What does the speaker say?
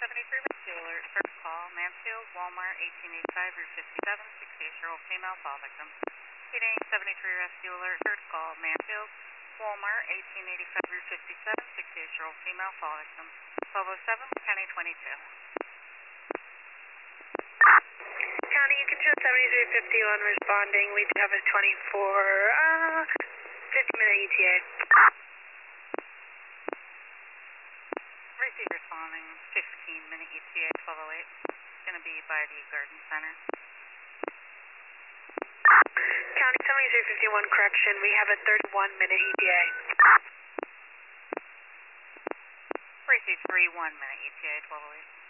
73 rescue alert. First call, Mansfield, Walmart, 1885 Route 57, 68-year-old female fall victim. Repeating 73 rescue alert. Third call, Mansfield, Walmart, 1885 Route 57, 68-year-old female fall victim. 1207, County 22. County, you can show 7351 responding. We do have a 50-minute ETA. Receive responding, 15-minute ETA, 1208. It's going to be by the Garden Center. County 7351 correction, we have a 31-minute ETA. Receive 3 1-minute ETA, 1208.